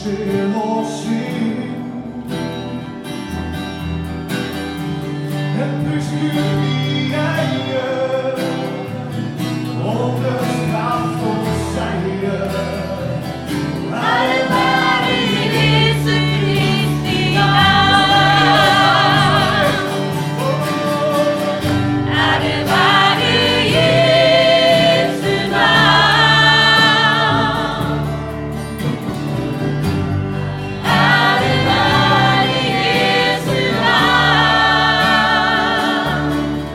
sjel og sinn. En pust Gud vi eier, åndens kraft og seier. Ære være Jesu Kristi navn. Ære være Jesu navn. Ære være Jesu navn.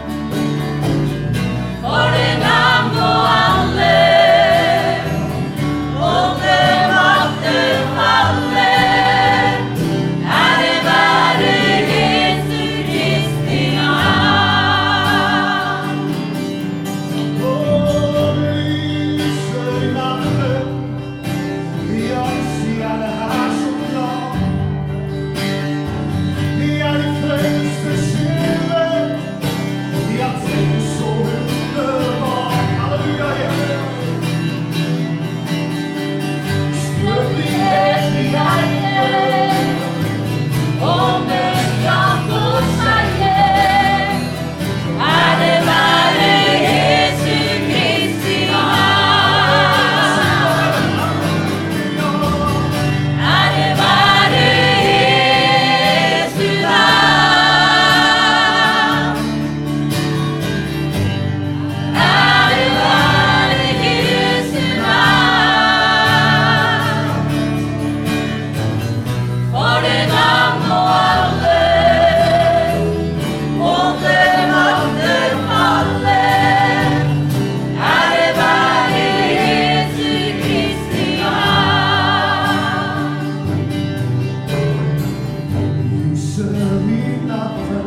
For det navn og alle, og det makter faller. Ære være Jesu Kristi navn. Lyser i natten, vi har stjerne her som glad. Vi de frelste sjeler, vi har tenkt så underbart. Halleluja, skrøpelighet vi eier, Åndens kraft og seier. Ære være Jesu Kristi navn. Ære være Jesu navn. Ære være Jesu navn. For det navn og alle, og det makter faller. Ære være Jesu Kristi navn. lyser i natten,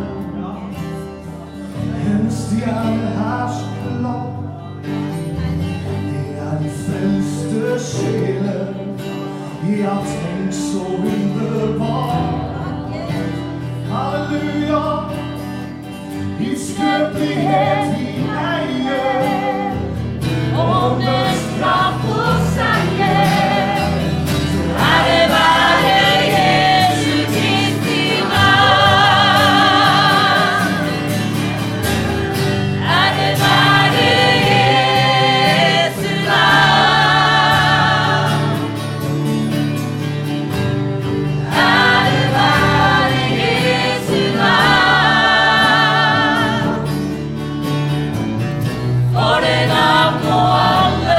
en stjerne her som glad. Det de frelste sjeler, vi har tenkt så underbart. Halleluja, i skrøpelighet vi eier, Åndens kraft og seier. Ære være Jesu Kristi navn. Ære være Jesu navn. Ære være Jesu navn. For det navn og alle,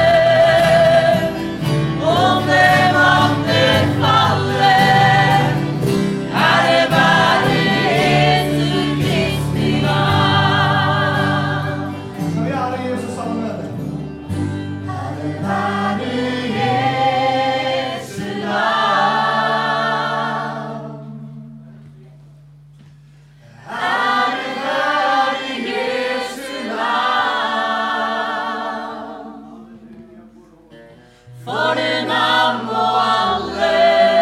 om det makter faller. Ære være Jesu Kristi navn. skal vi ære Jesus sammen med deg. Ære være Jesu navn. Ære være Jesu navn. For det navn og alle,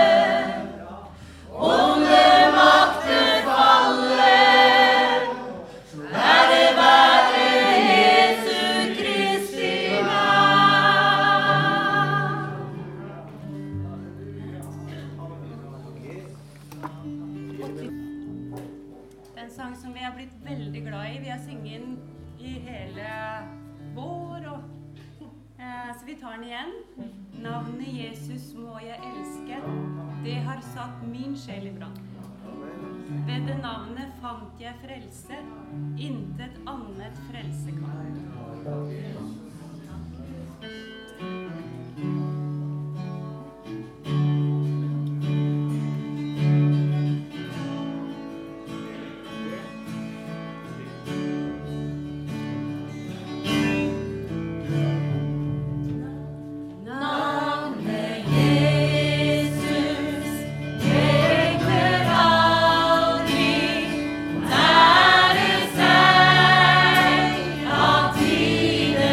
om det makter faller. Ære være Jesu Kristi navn. Det er en sang som vi har blitt veldig glad i. Vi har synget den i hele vår, så vi tar den igjen. Navnet Jesus må jeg elske, det har satt min sjel i brann. Ved det navnet fant jeg frelse, intet annet frelse kan. Navnet Jesus vekter aldri, nære seg av tiden.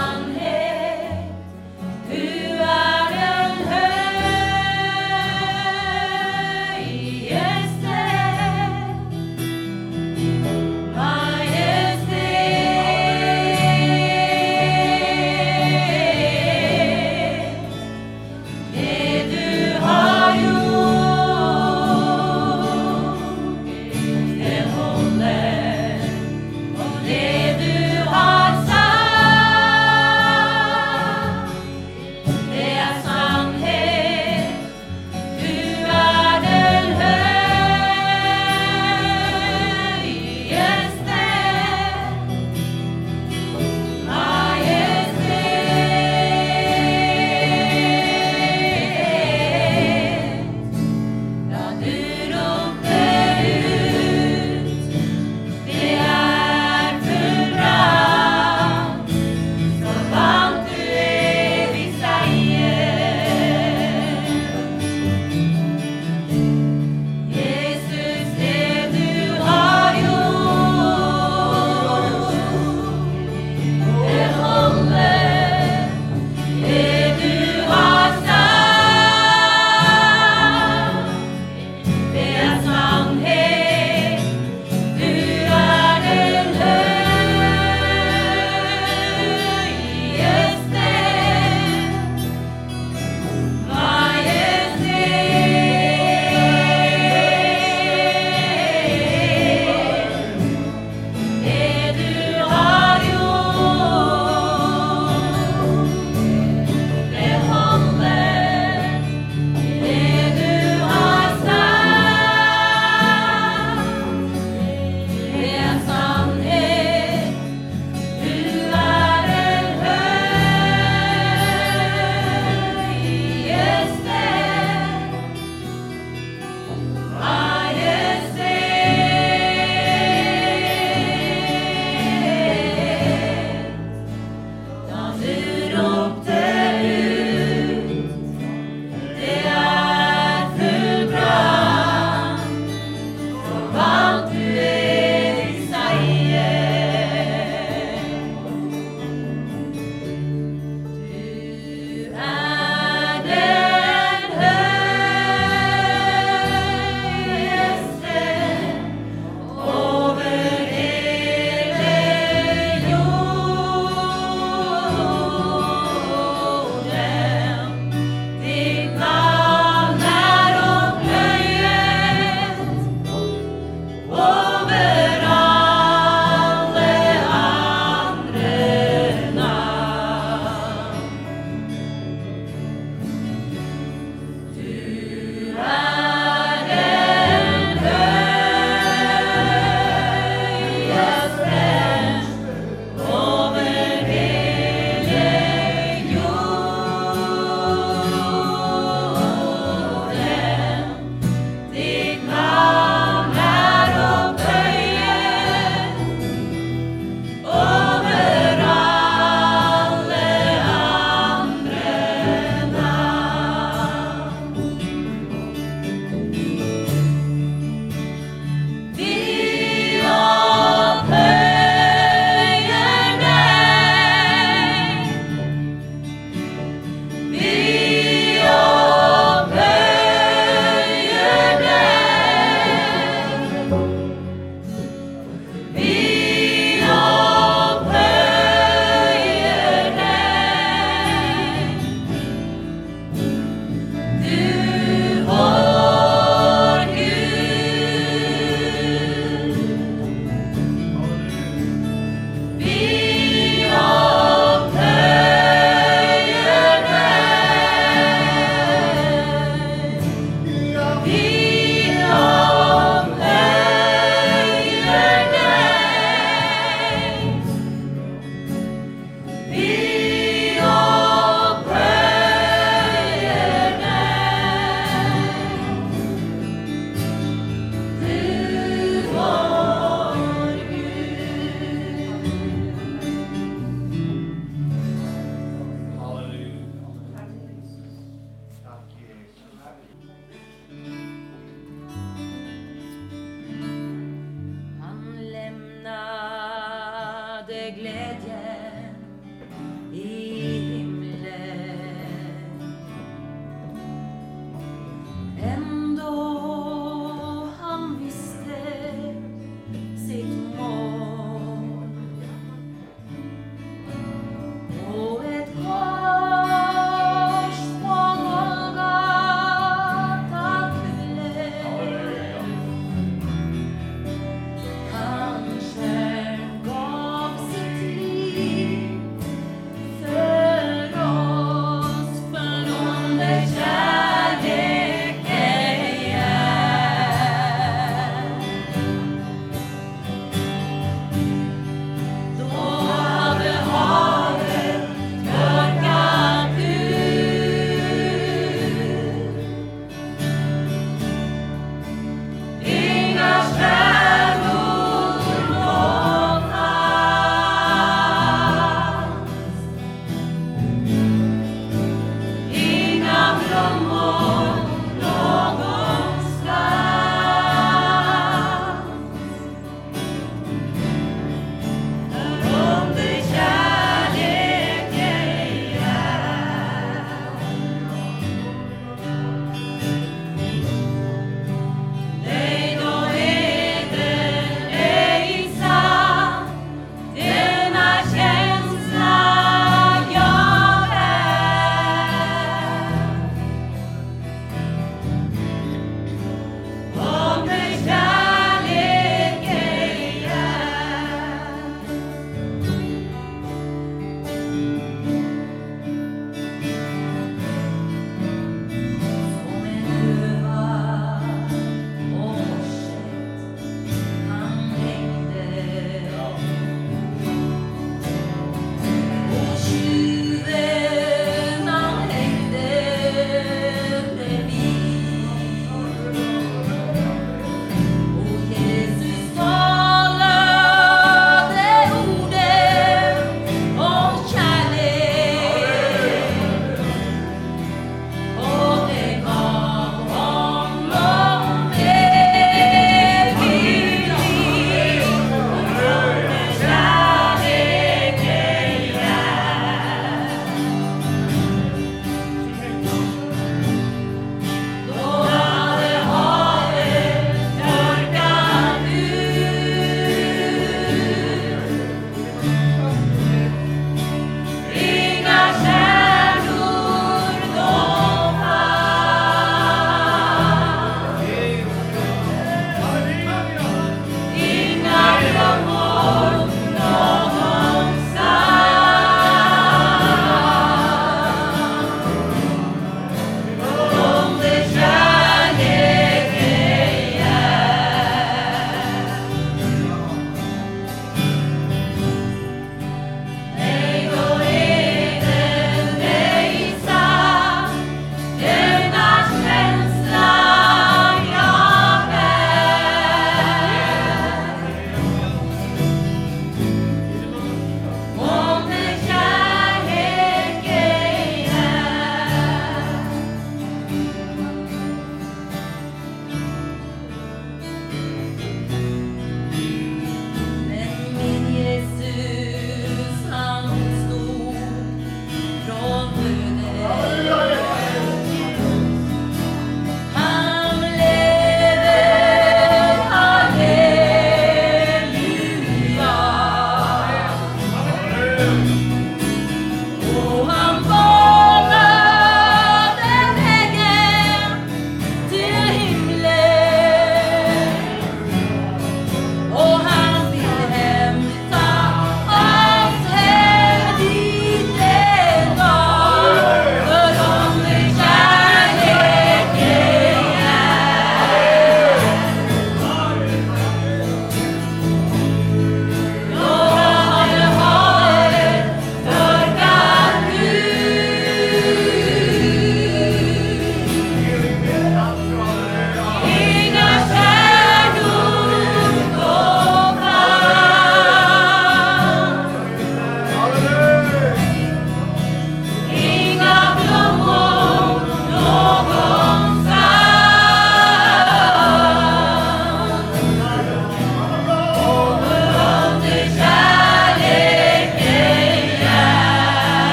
Det du har sagt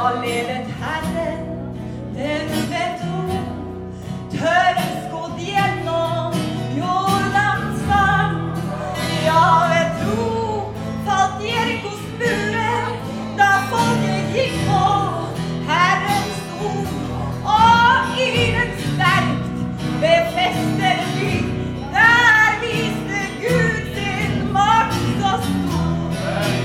ledet Herren, den ved tro, tørren skodd gjennom Jordans vann. Ja, ved tro falt Jerikos murer, da folket gikk på Herrens ord, og yret sterkt befester vi, der viste Gud sin makt så stor.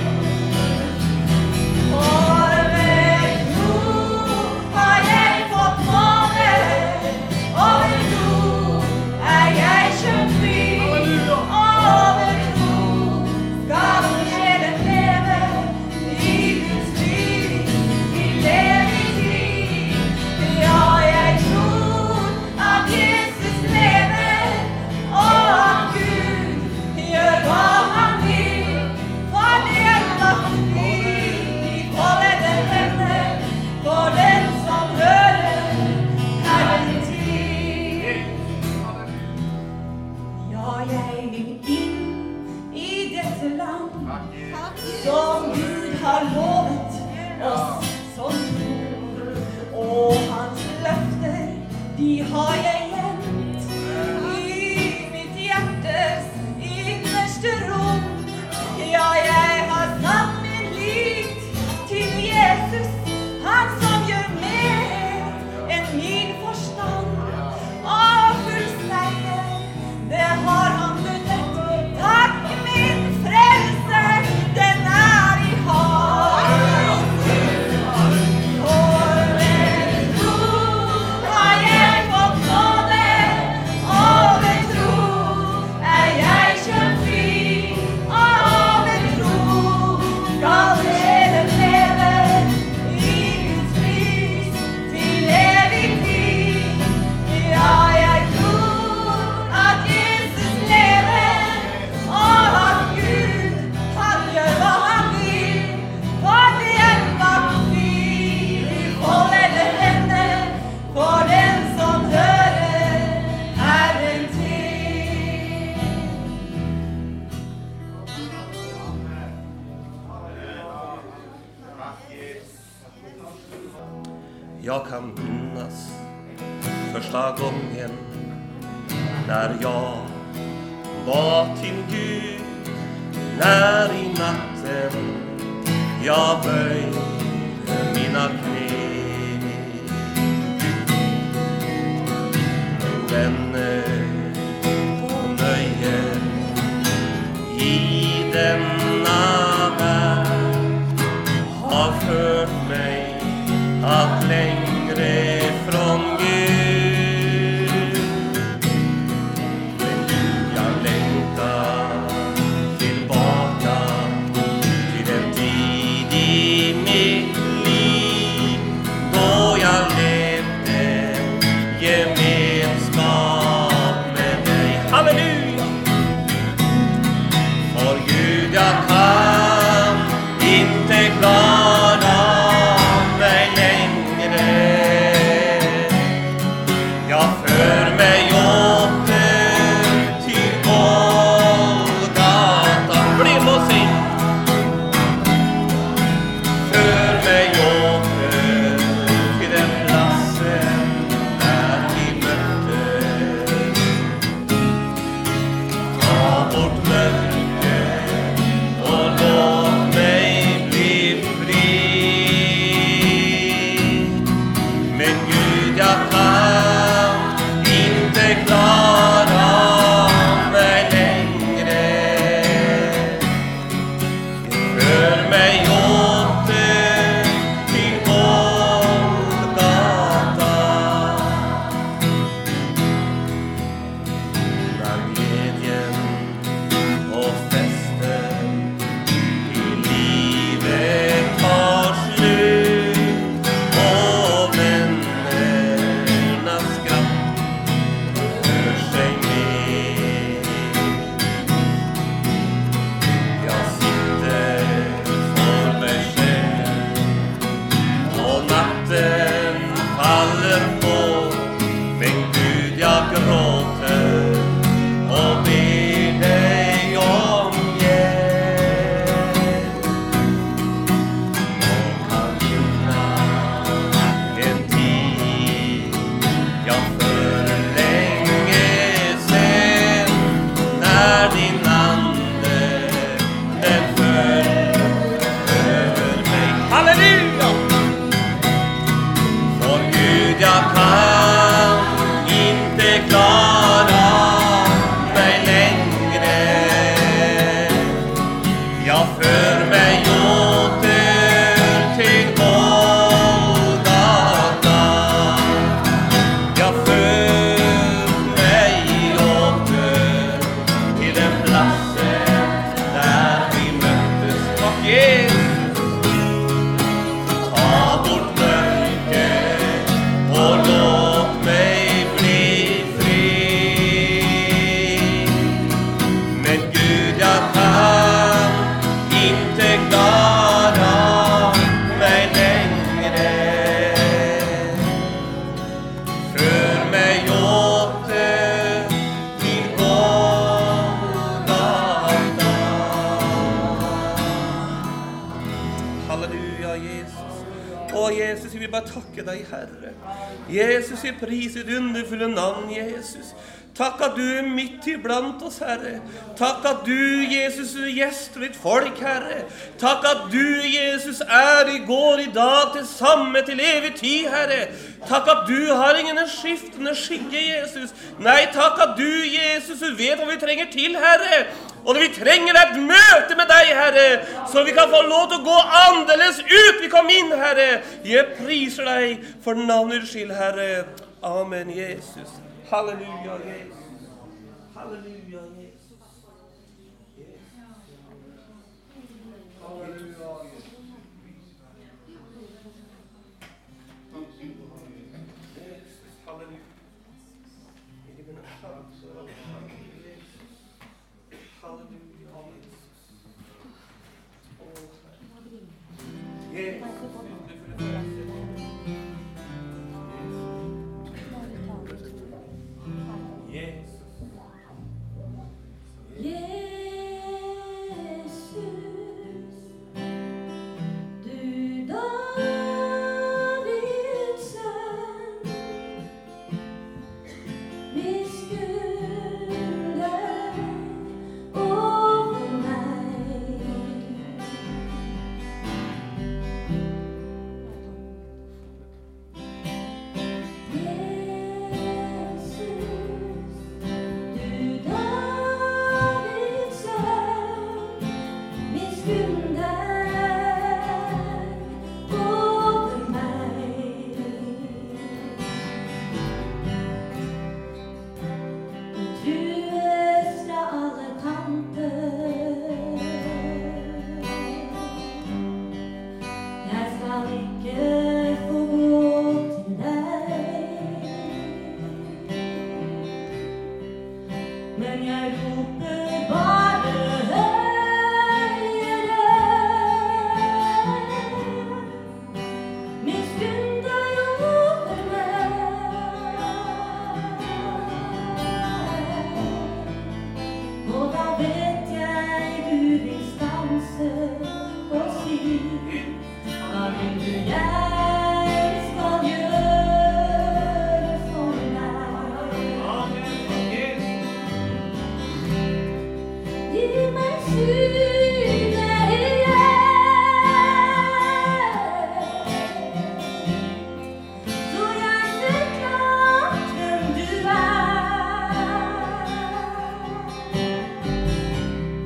For ved tro har jeg fått nåde, og ved tro er jeg kjøpt fri, og ved tro skal sjelen leve i Guds liv, til evig tid. Ja, jeg tror at Jesus lever, og at Gud gjør hva han vil, for det er maktig i foldede hender, for den som hører Herren til. Ja, jeg vil inn i dette land, som Gud har lovet oss som tror, og hans løfter, de har jeg gjemt i mitt hjertes innerste rom. Ja, jeg har satt min lit til Jesus, han som gjør mer enn min forstand, og full seier, det har han vunnet. Takk, min frelser, den er i havn. For ved tro har jeg fått nåde, og ved tro er jeg kjøpt fri, og ved tro skal sjelen leve i Guds pris til evig tid. Ja, jeg tror at Jesus lever, og at Gud, han gjør hva han vil, for det er maktig i foldede hender, for den som hører Herren til. Jag kan minnas första gången när jag bad till Gud, när i natten jag böjde mina knä. Vänner och nöje i denna värld har fört mig allt längre från Gud. Men nu jag längtar tillbaka till en tid i mitt liv Halleluja, Jesus. Å, Jesus, vi vil bare takke deg, Herre. Jesus, vi priser ditt underfulle navn, Jesus. Takk at du er midt iblant oss, Herre. Takk at du, Jesus, gjester ditt folk, Herre. Takk at du, Jesus, er i går, i dag, til samme, til evig tid, Herre. Takk at du har ingen skiftende skygge, Jesus. Nei, takk at du, Jesus, du vet hva vi trenger til, Herre. Og vi trenger et møte med deg, Herre, så vi kan få lov til å gå annerledes ut. Vi kom inn, Herre. Jeg priser deg for navnets skyld, Herre. Amen, Jesus. Halleluja, Jesus. Halleluja, Jesus. Halleluja.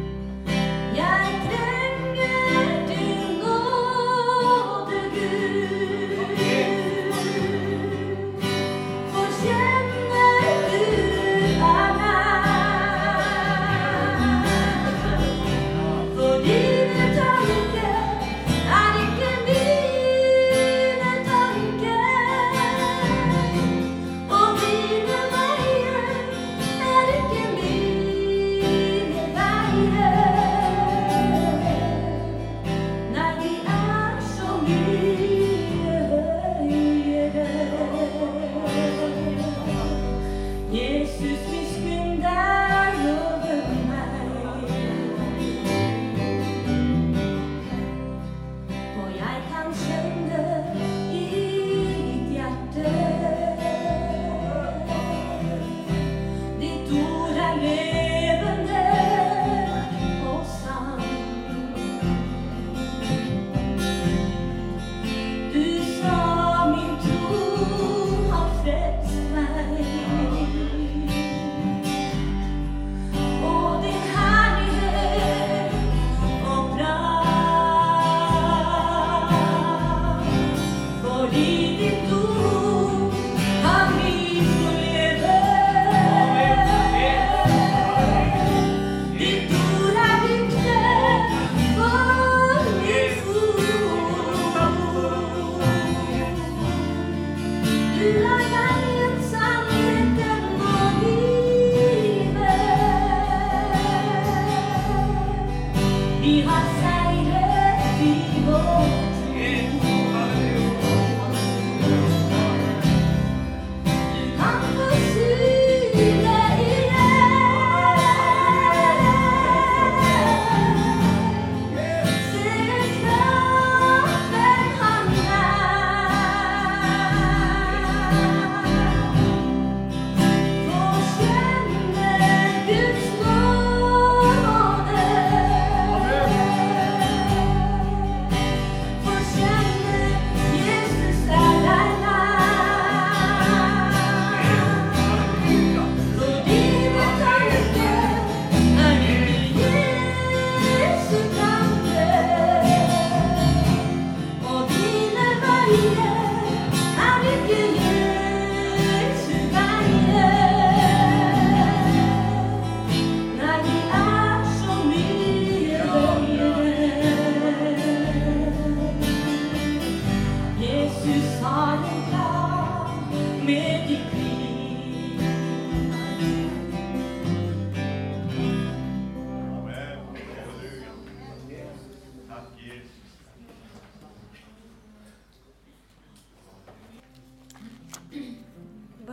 Jeg trenger din nåde, Gud.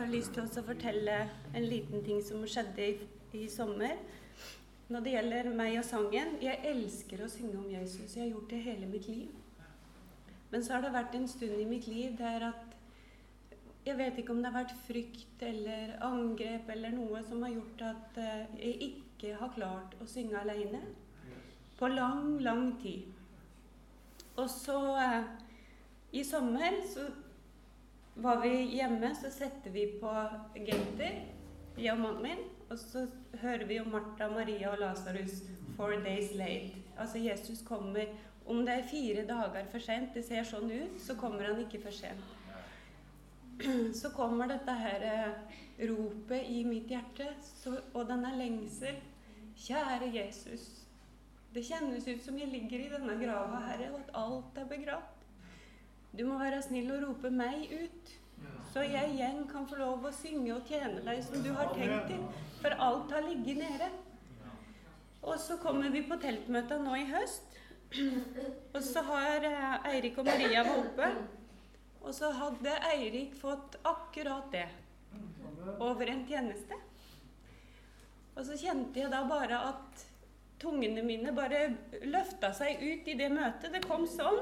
har lyst til å fortelle en liten ting som skjedde i sommer. Når det gjelder meg og sangen, jeg elsker å synge om Jesus. Jeg har gjort det hele mitt liv. Men så har det vært en stund i mitt liv der at jeg vet ikke om det har vært frykt eller angrep eller noe som har gjort at jeg ikke har klart å synge alene på lang, lang tid. Og så i sommer så var vi hjemme, så setter vi på Gator, jeg og mannen min, og så hører vi om Martha, Maria og Lazarus 4 days late. Altså Jesus kommer, om det er 4 dager for sent, det ser sånn ut, så kommer han ikke for sent. Så kommer dette her ropet i mitt hjerte, og denne lengsel. Kjære Jesus, det kjennes ut som jeg ligger i denne grava, Herre, og at alt er begravd. Du må være snill og rope meg ut, så jeg igjen kan få lov å synge og tjene deg som du har tenkt til, for alt har ligget nede. Og så kommer vi på teltmøtet nå i høst, og så har Eirik og Maria vært oppe, og så hadde Eirik fått akkurat det over en tjeneste. Og så kjente jeg da bare at tungene mine bare løftet seg ut i det møtet. Det kom sånn.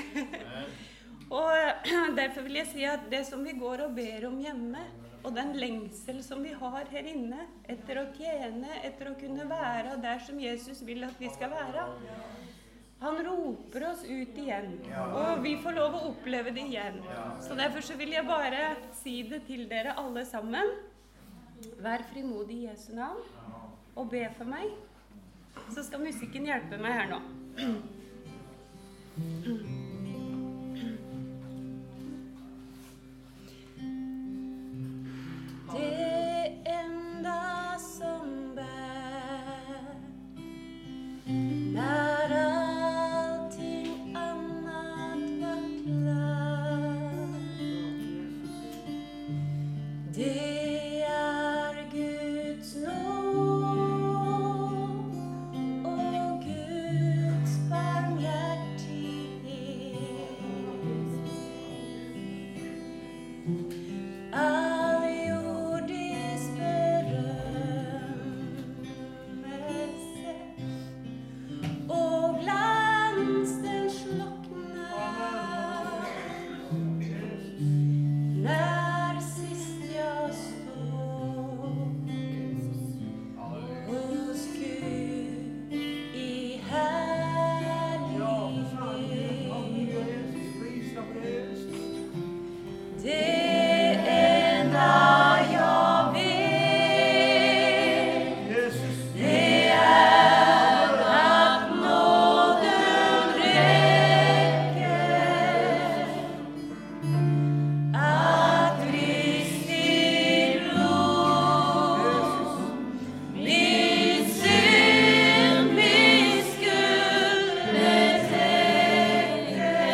Og derfor vil jeg si at det som vi går og ber om hjemme, og den lengsel som vi har her inne, etter å tjene, etter å kunne være der som Jesus vil at vi skal være, han roper oss ut igjen, og vi får lov å oppleve det igjen. Så derfor så vil jeg bare si det til dere alle sammen. Vær frimodig i Jesu navn, og be for meg. Så skal musikken hjelpe meg her nå. Det enda som bär när allting annat var klart, det är Guds nåd och Guds barmhärtighet. All jordisk berömmelse och glansen slocknar när sist jag står hos Gud i härlighet. Det enda jag vet, det är att nåden räcker, att Kristi blod min synd, min skuld betäcker.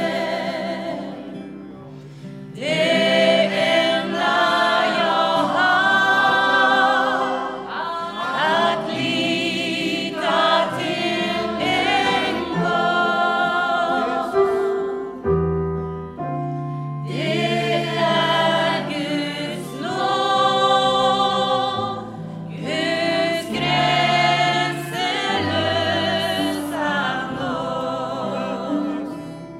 Det enda jag har att lita till en gång, det är Guds nåd, Guds gränslösa nåd.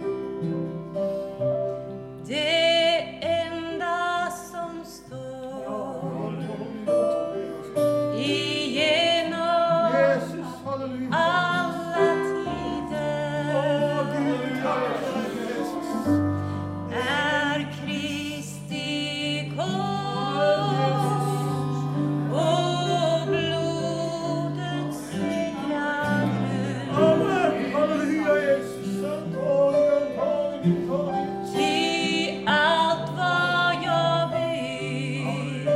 Det enda som står igenom alla tider är Kristi kors och blodets segrargrund. Ty allt vad jag vill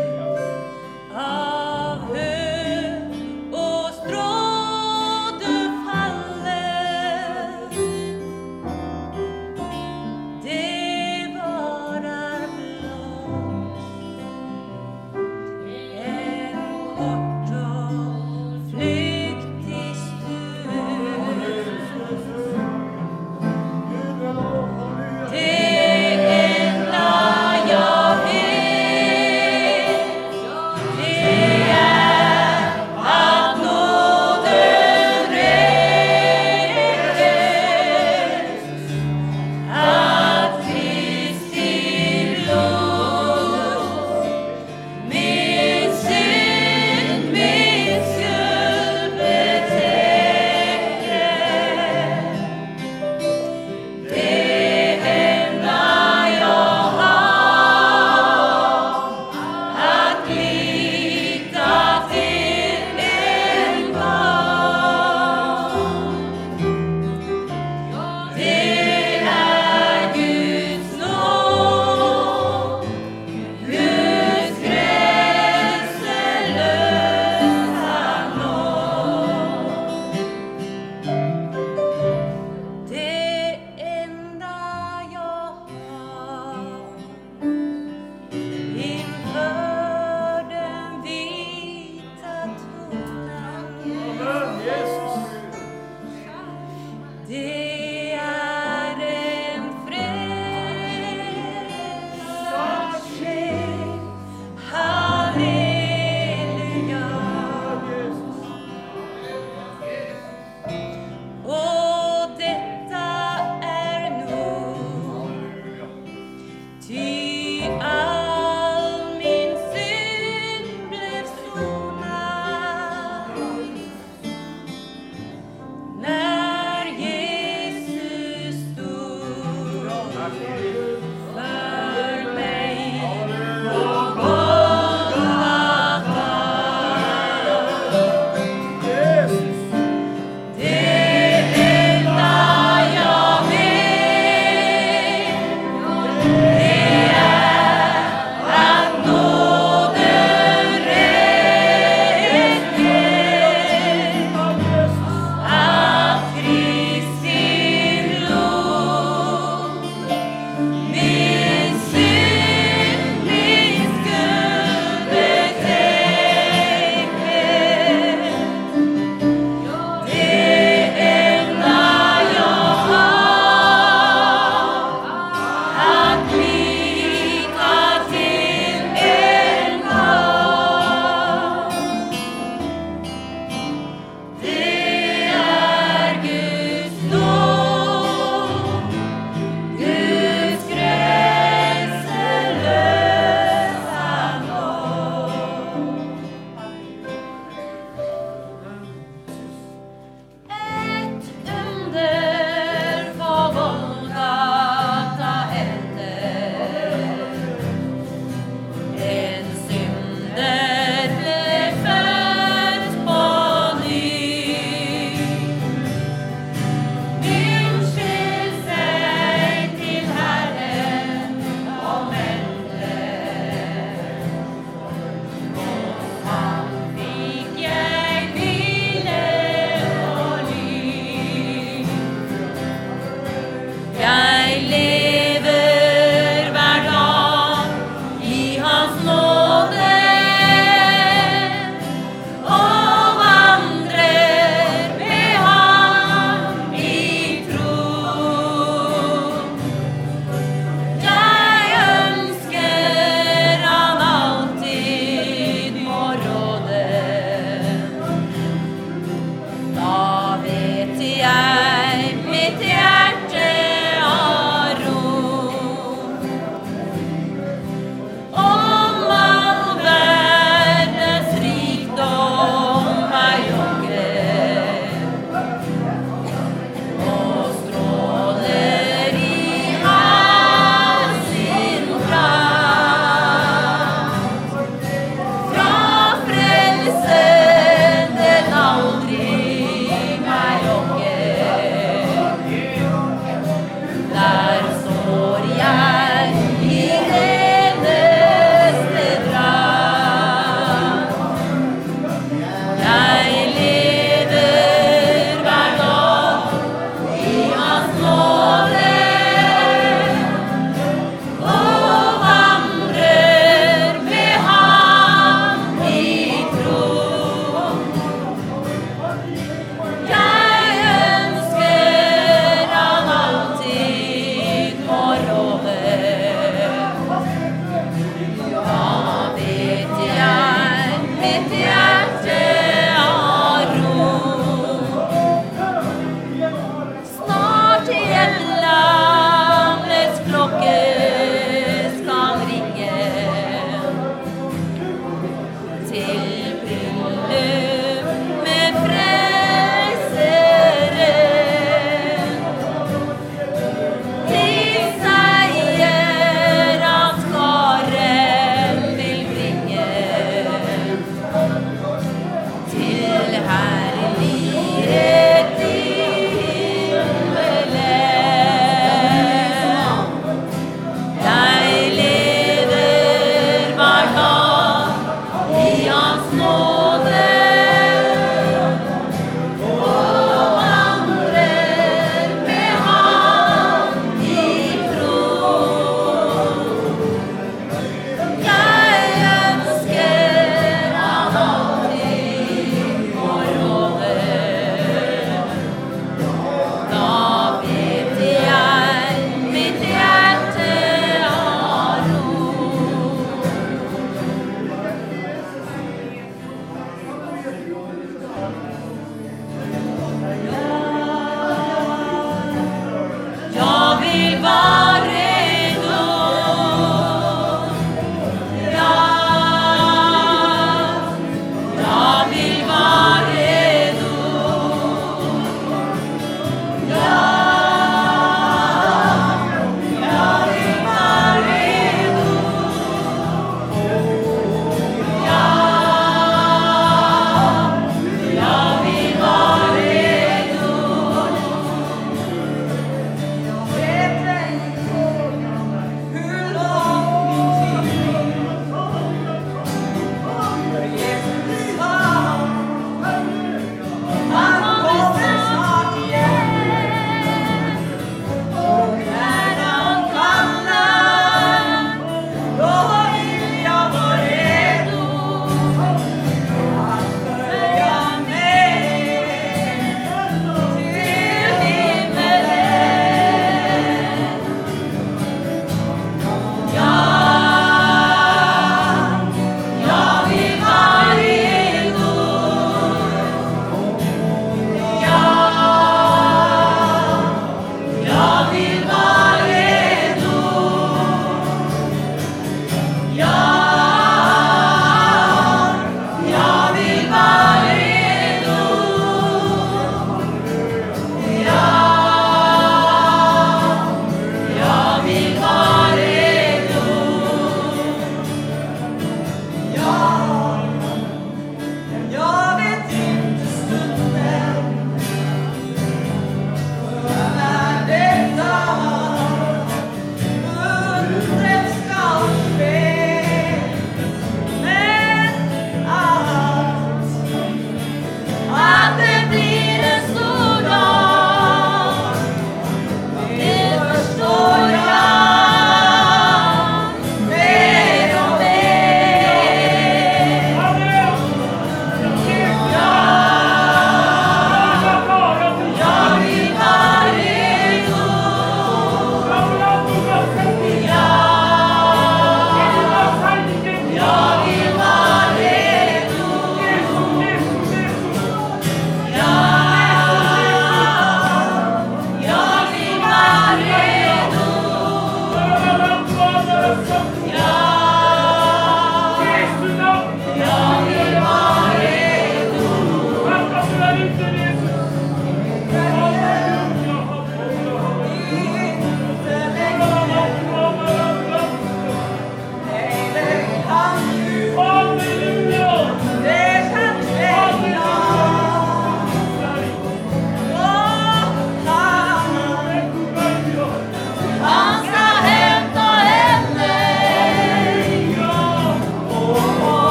av hög och stråde faller, det varar blott en kort och flyktig stund. Det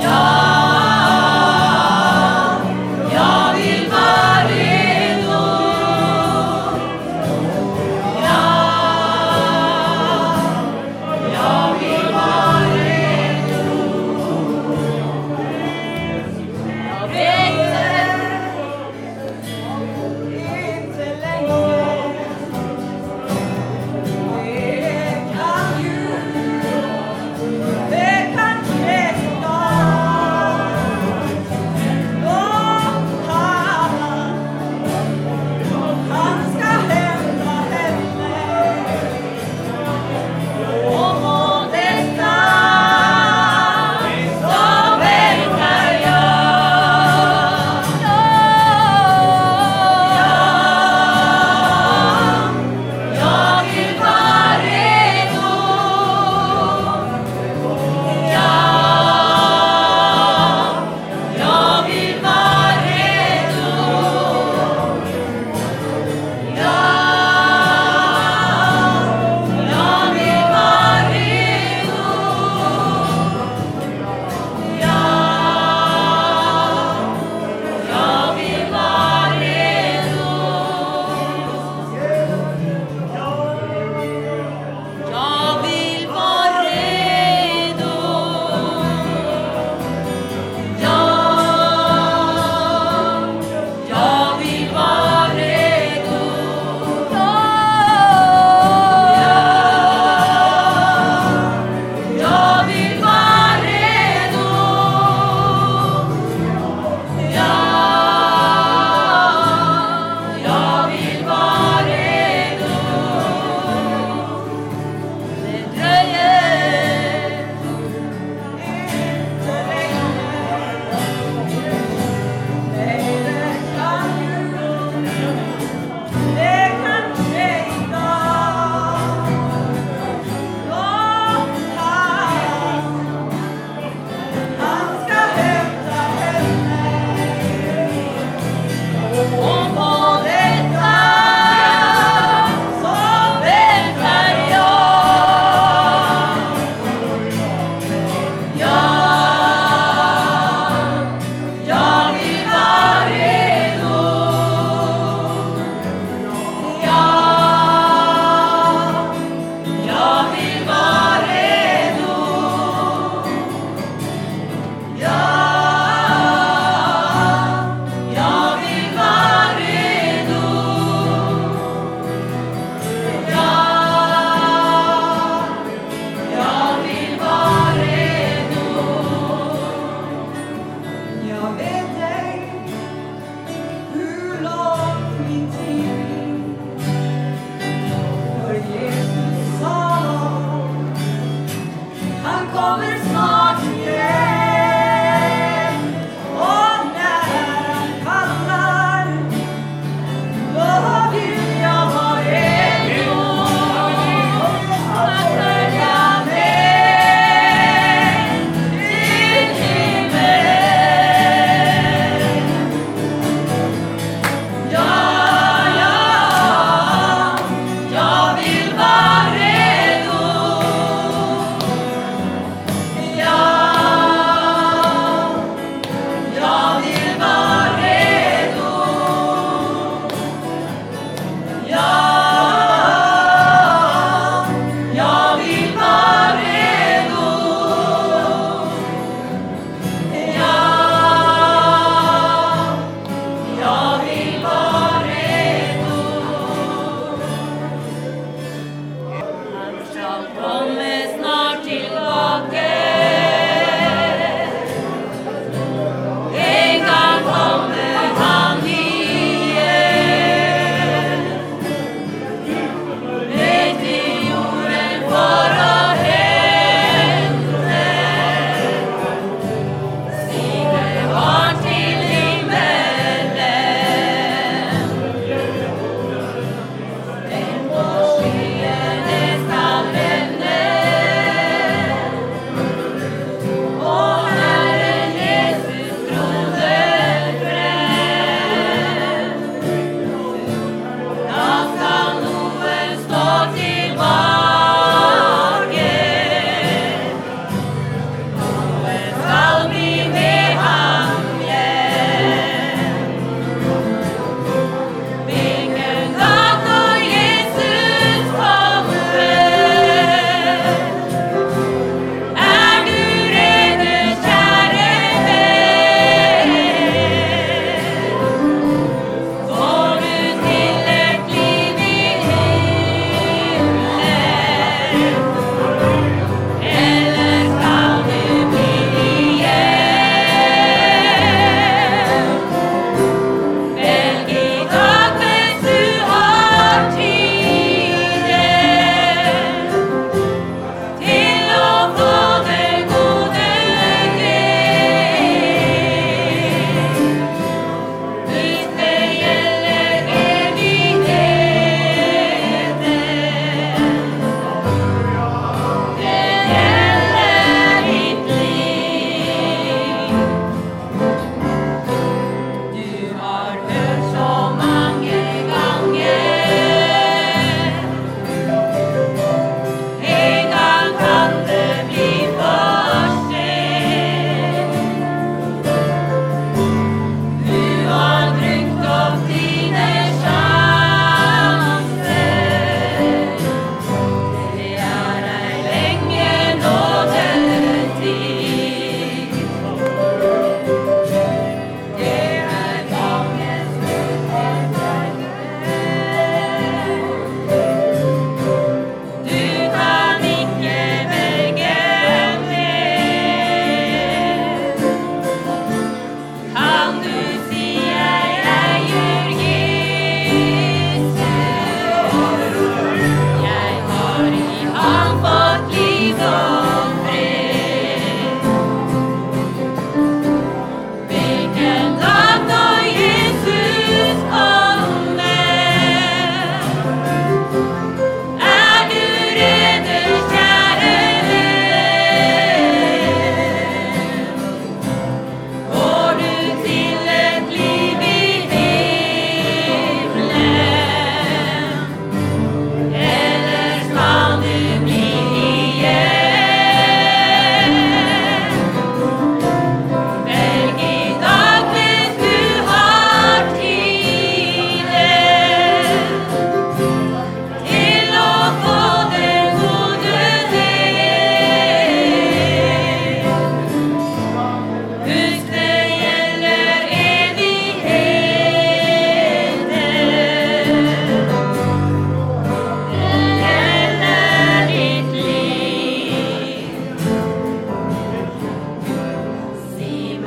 Det kan skje snart.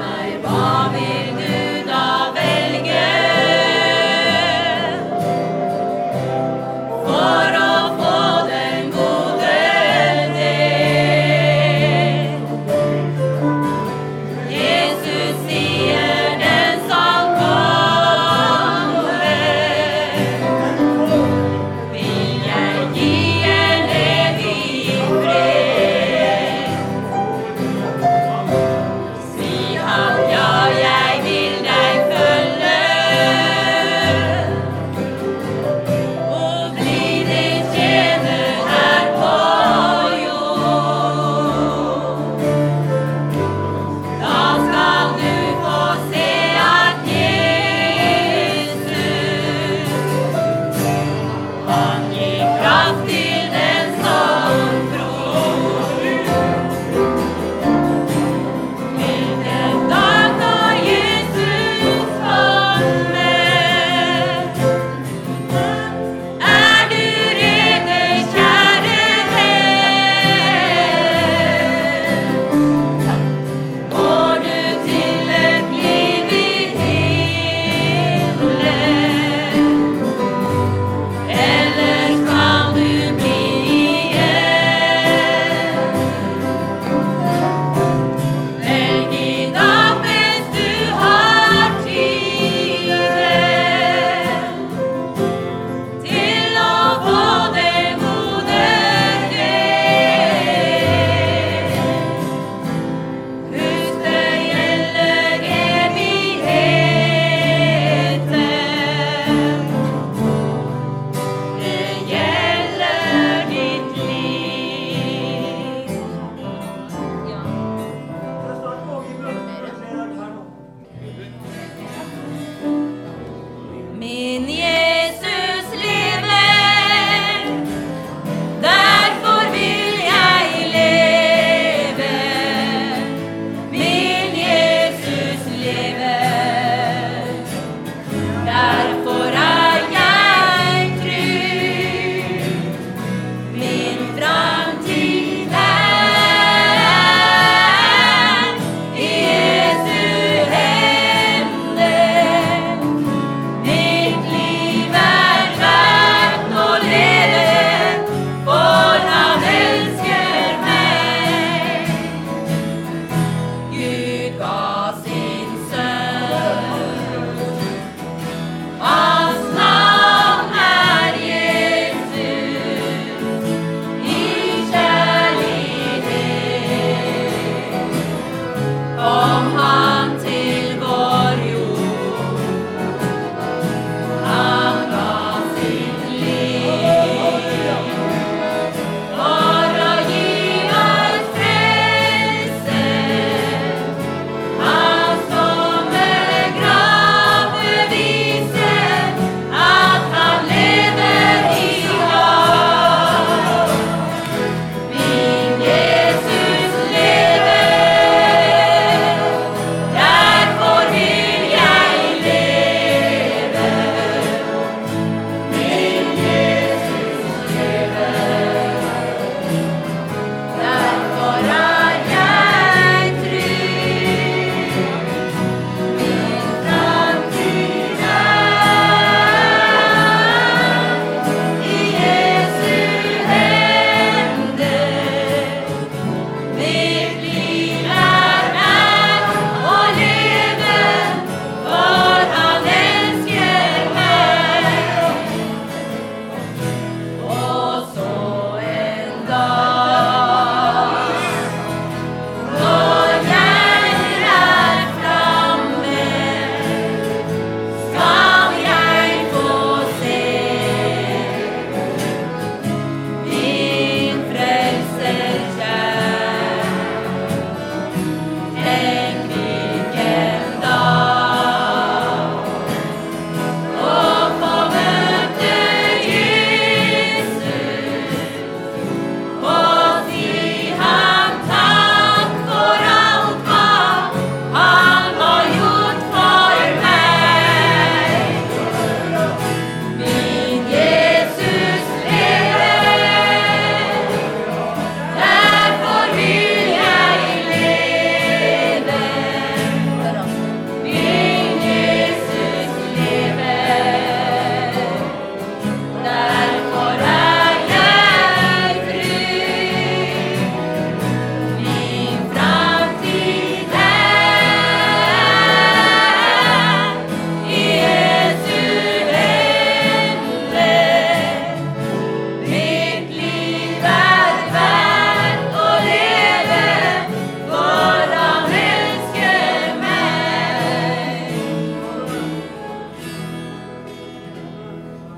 meg hva vil